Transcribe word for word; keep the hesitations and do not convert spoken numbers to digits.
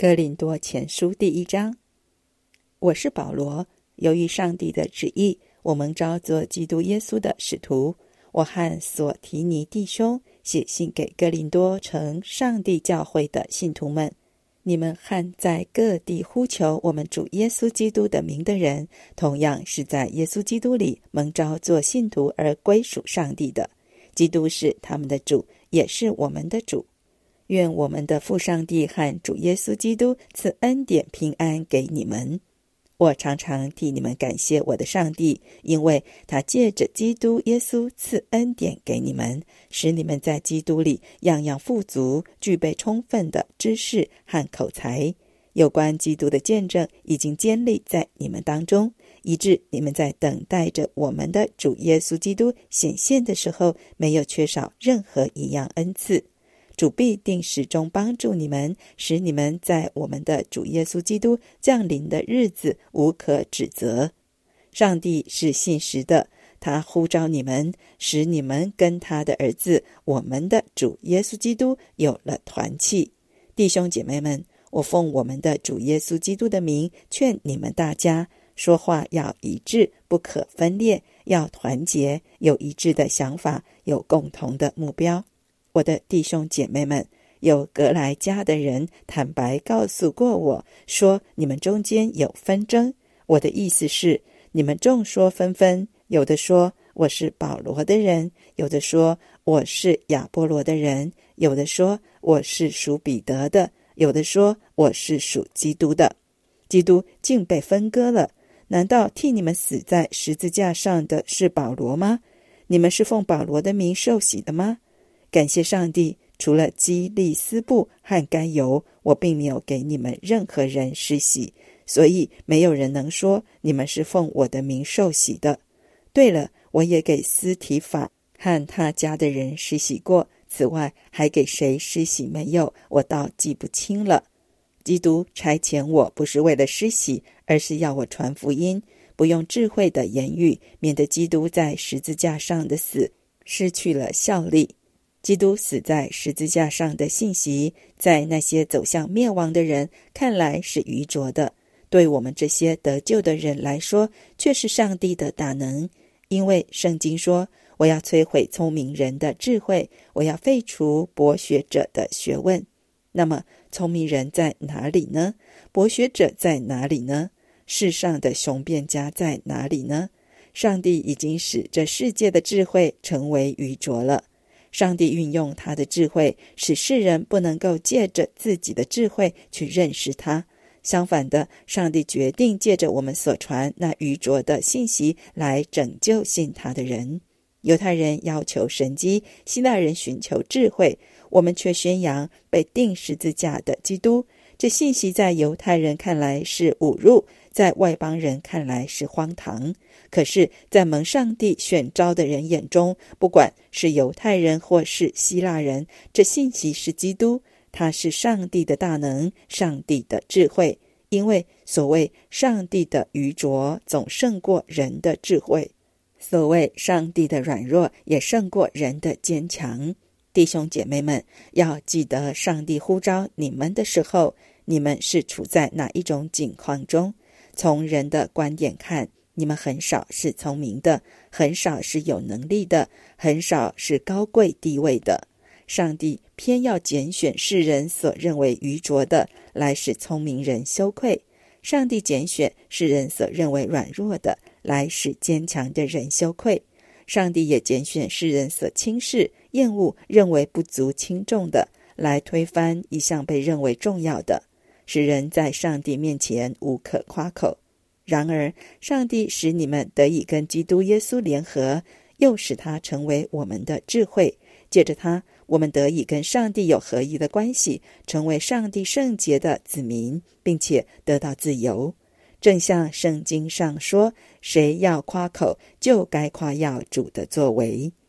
哥林多前书第一章。我是保罗，由于上帝的旨意，我蒙召做基督耶稣的使徒。我和索提尼弟兄写信给哥林多城上帝教会的信徒们，你们和在各地呼求我们主耶稣基督的名的人，同样是在耶稣基督里蒙召做信徒而归属上帝的。基督是他们的主，也是我们的主。愿我们的父上帝和主耶稣基督赐恩典平安给你们。我常常替你们感谢我的上帝，因为他借着基督耶稣赐恩典给你们，使你们在基督里样样富足，具备充分的知识和口才。有关基督的见证已经坚立在你们当中，以致你们在等待着我们的主耶稣基督显现的时候，没有缺少任何一样恩赐。主必定始终帮助你们，使你们在我们的主耶稣基督降临的日子无可指责。上帝是信实的，他呼召你们，使你们跟他的儿子，我们的主耶稣基督有了团契。弟兄姐妹们，我奉我们的主耶稣基督的名，劝你们大家，说话要一致，不可分裂，要团结，有一致的想法，有共同的目标。我的弟兄姐妹们，有格莱家的人坦白告诉过我，说你们中间有纷争。我的意思是，你们众说纷纷，有的说我是保罗的人，有的说我是亚波罗的人，有的说我是属彼得的，有的说我是属基督的。基督竟被分割了，难道替你们死在十字架上的是保罗吗？你们是奉保罗的名受洗的吗？感谢上帝，除了基利斯布和该犹，我并没有给你们任何人施洗，所以没有人能说你们是奉我的名受洗的。对了，我也给斯提法和他家的人施洗过，此外还给谁施洗没有，我倒记不清了。基督差遣我不是为了施洗，而是要我传福音，不用智慧的言语，免得基督在十字架上的死失去了效力。基督死在十字架上的信息，在那些走向灭亡的人看来是愚拙的，对我们这些得救的人来说，却是上帝的大能。因为圣经说，我要摧毁聪明人的智慧，我要废除博学者的学问。那么聪明人在哪里呢？博学者在哪里呢？世上的雄辩家在哪里呢？上帝已经使这世界的智慧成为愚拙了。上帝运用他的智慧，使世人不能够借着自己的智慧去认识他。相反的，上帝决定借着我们所传那愚拙的信息来拯救信他的人。犹太人要求神迹，希腊人寻求智慧，我们却宣扬被钉十字架的基督。这信息在犹太人看来是侮辱，在外邦人看来是荒唐。可是在蒙上帝选召的人眼中，不管是犹太人或是希腊人，这信息是基督，他是上帝的大能，上帝的智慧。因为所谓上帝的愚拙总胜过人的智慧，所谓上帝的软弱也胜过人的坚强。弟兄姐妹们，要记得上帝呼召你们的时候，你们是处在哪一种境况中。从人的观点看，你们很少是聪明的，很少是有能力的，很少是高贵地位的。上帝偏要拣选世人所认为愚拙的，来使聪明人羞愧；上帝拣选世人所认为软弱的，来使坚强的人羞愧；上帝也拣选世人所轻视、厌恶、认为不足轻重的，来推翻一向被认为重要的，使人在上帝面前无可夸口。然而上帝使你们得以跟基督耶稣联合，又使他成为我们的智慧，借着他，我们得以跟上帝有合一的关系，成为上帝圣洁的子民，并且得到自由。正像圣经上说，谁要夸口，就该夸耀主的作为。